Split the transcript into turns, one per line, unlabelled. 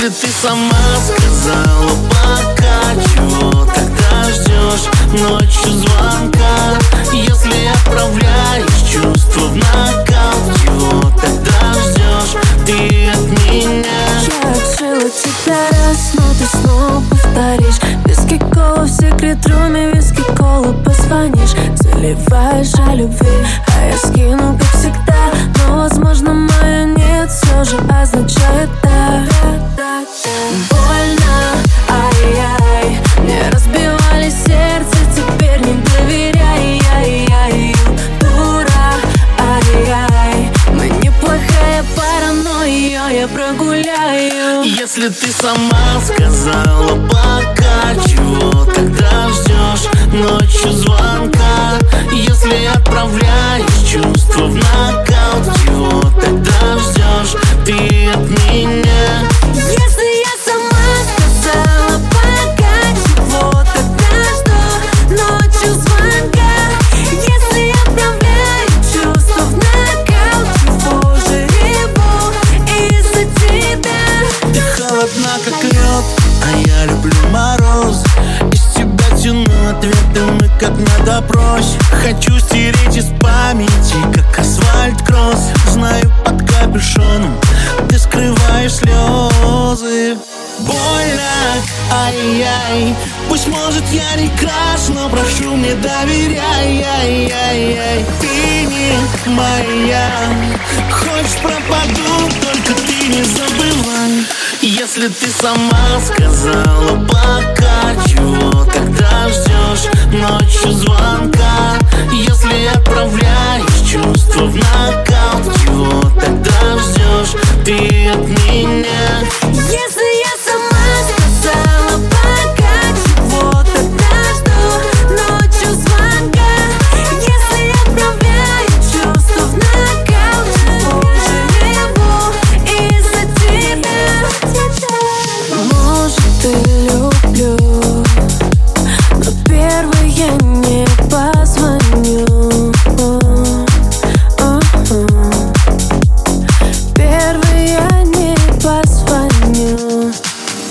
ты сама сказала пока, чего тогда ждешь ночью звонка? Если отправляешь чувства в нокаут, чего тогда ждешь ты от меня?
Я отшила тебя раз, но ты снова повторишь. Виски кола в секрет-руме, виски кола позвонишь. Заливаешь о любви, а я скину, как всегда. Но, возможно, мое нет все же означает да. Больно, ай-яй, мне разбивали сердце, теперь не доверяй, ай-яй. Дура, ай-яй, мы неплохая пара, но ее я прогуляю.
Если ты сама сказала пока, чего тогда ждешь ночью звонка? Если отправляешь чувства в нокаут, чего тогда ждешь ты от меня?
Если я сама сказала пока, чего тогда жду ночью звонка? Если отправляю чувства в нокаут, чего же реву из-за тебя?
Ты холодна, как лед, а я люблю мороз. Из тебя тяну ответы, мы как на допросе. Хочу стереть из памяти, как асфальт-кросс. Знаю, под капюшоном ты скрываешь слезы. Больно, ай-яй. Пусть, может, я не краш, но прошу, мне доверяй, ай-яй-яй. Ты не моя. Хочешь, пропаду, только ты не забывай. Если ты сама сказала пока, чего тогда ждешь ночью звонка? Если отправляешь чувства в нокаут,